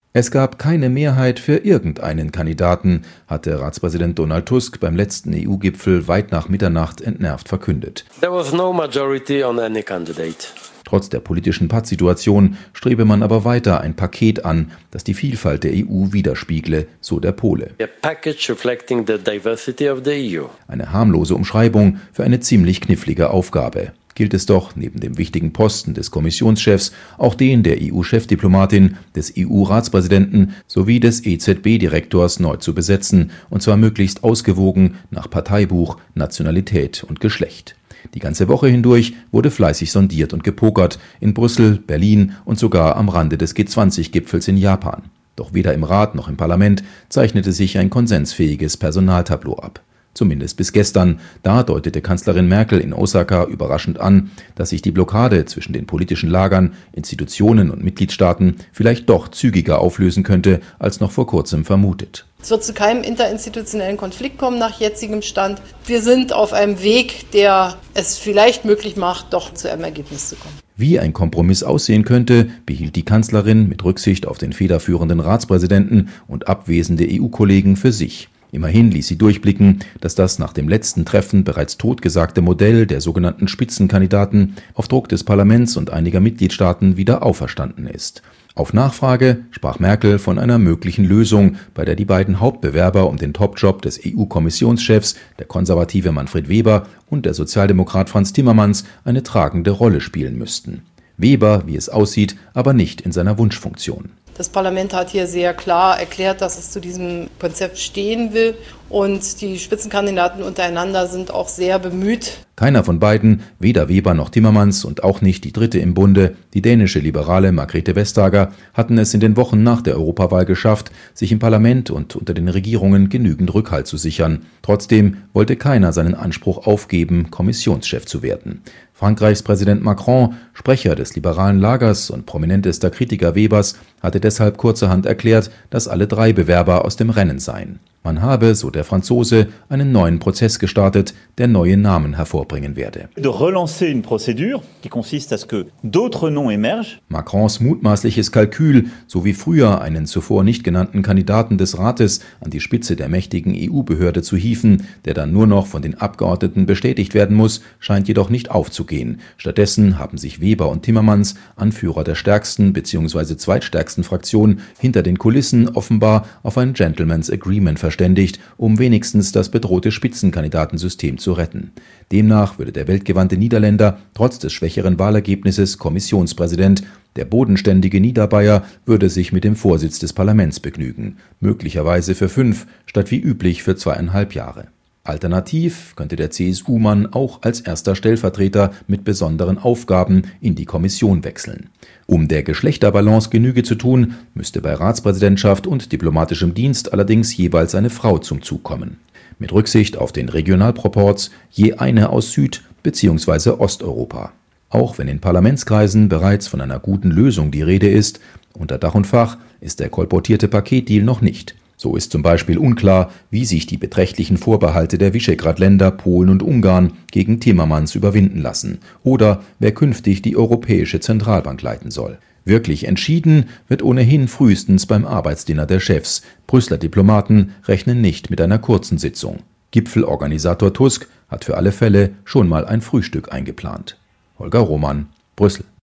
Es gab keine Mehrheit für irgendeinen Kandidaten, hatte Ratspräsident Donald Tusk beim letzten EU-Gipfel weit nach Mitternacht entnervt verkündet. There was no majority on any candidate. Trotz der politischen Pattsituation strebe man aber weiter ein Paket an, das die Vielfalt der EU widerspiegle, so der Pole. A package reflecting the diversity of the EU. Eine harmlose Umschreibung für eine ziemlich knifflige Aufgabe. Gilt es doch, neben dem wichtigen Posten des Kommissionschefs, auch den der EU-Chefdiplomatin, des EU-Ratspräsidenten sowie des EZB-Direktors neu zu besetzen, und zwar möglichst ausgewogen nach Parteibuch, Nationalität und Geschlecht. Die ganze Woche hindurch wurde fleißig sondiert und gepokert, in Brüssel, Berlin und sogar am Rande des G20-Gipfels in Japan. Doch weder im Rat noch im Parlament zeichnete sich ein konsensfähiges Personaltableau ab. Zumindest bis gestern. Da deutete Kanzlerin Merkel in Osaka überraschend an, dass sich die Blockade zwischen den politischen Lagern, Institutionen und Mitgliedstaaten vielleicht doch zügiger auflösen könnte, als noch vor kurzem vermutet. Es wird zu keinem interinstitutionellen Konflikt kommen nach jetzigem Stand. Wir sind auf einem Weg, der es vielleicht möglich macht, doch zu einem Ergebnis zu kommen. Wie ein Kompromiss aussehen könnte, behielt die Kanzlerin mit Rücksicht auf den federführenden Ratspräsidenten und abwesende EU-Kollegen für sich. Immerhin ließ sie durchblicken, dass das nach dem letzten Treffen bereits totgesagte Modell der sogenannten Spitzenkandidaten auf Druck des Parlaments und einiger Mitgliedstaaten wieder auferstanden ist. Auf Nachfrage sprach Merkel von einer möglichen Lösung, bei der die beiden Hauptbewerber um den Topjob des EU-Kommissionschefs, der konservative Manfred Weber und der Sozialdemokrat Frans Timmermans, eine tragende Rolle spielen müssten. Weber, wie es aussieht, aber nicht in seiner Wunschfunktion. Das Parlament hat hier sehr klar erklärt, dass es zu diesem Konzept stehen will, und die Spitzenkandidaten untereinander sind auch sehr bemüht. Keiner von beiden, weder Weber noch Timmermans und auch nicht die dritte im Bunde, die dänische Liberale Margrethe Vestager, hatten es in den Wochen nach der Europawahl geschafft, sich im Parlament und unter den Regierungen genügend Rückhalt zu sichern. Trotzdem wollte keiner seinen Anspruch aufgeben, Kommissionschef zu werden. Frankreichs Präsident Macron, Sprecher des liberalen Lagers und prominentester Kritiker Webers, hatte deshalb kurzerhand erklärt, dass alle drei Bewerber aus dem Rennen seien. Man habe, so der Franzose, einen neuen Prozess gestartet, der neue Namen hervorbringen werde. De relancer une procédure qui consiste à ce que d'autres noms émergent. Macrons mutmaßliches Kalkül, so wie früher einen zuvor nicht genannten Kandidaten des Rates an die Spitze der mächtigen EU-Behörde zu hieven, der dann nur noch von den Abgeordneten bestätigt werden muss, scheint jedoch nicht aufzugehen. Stattdessen haben sich Weber und Timmermans, Anführer der stärksten bzw. zweitstärksten Fraktion, hinter den Kulissen offenbar auf ein Gentleman's Agreement verständigt, um wenigstens das bedrohte Spitzenkandidatensystem zu retten. Demnach würde der weltgewandte Niederländer trotz des schwächeren Wahlergebnisses Kommissionspräsident. Der bodenständige Niederbayer würde sich mit dem Vorsitz des Parlaments begnügen, möglicherweise für 5 statt wie üblich für 2,5 Jahre. Alternativ könnte der CSU-Mann auch als erster Stellvertreter mit besonderen Aufgaben in die Kommission wechseln. Um der Geschlechterbalance Genüge zu tun, müsste bei Ratspräsidentschaft und diplomatischem Dienst allerdings jeweils eine Frau zum Zug kommen. Mit Rücksicht auf den Regionalproporz je eine aus Süd- bzw. Osteuropa. Auch wenn in Parlamentskreisen bereits von einer guten Lösung die Rede ist, unter Dach und Fach ist der kolportierte Paketdeal noch nicht. So ist zum Beispiel unklar, wie sich die beträchtlichen Vorbehalte der Visegrad-Länder Polen und Ungarn gegen Timmermans überwinden lassen oder wer künftig die Europäische Zentralbank leiten soll. Wirklich entschieden wird ohnehin frühestens beim Arbeitsdinner der Chefs. Brüsseler Diplomaten rechnen nicht mit einer kurzen Sitzung. Gipfelorganisator Tusk hat für alle Fälle schon mal ein Frühstück eingeplant. Holger Roman, Brüssel.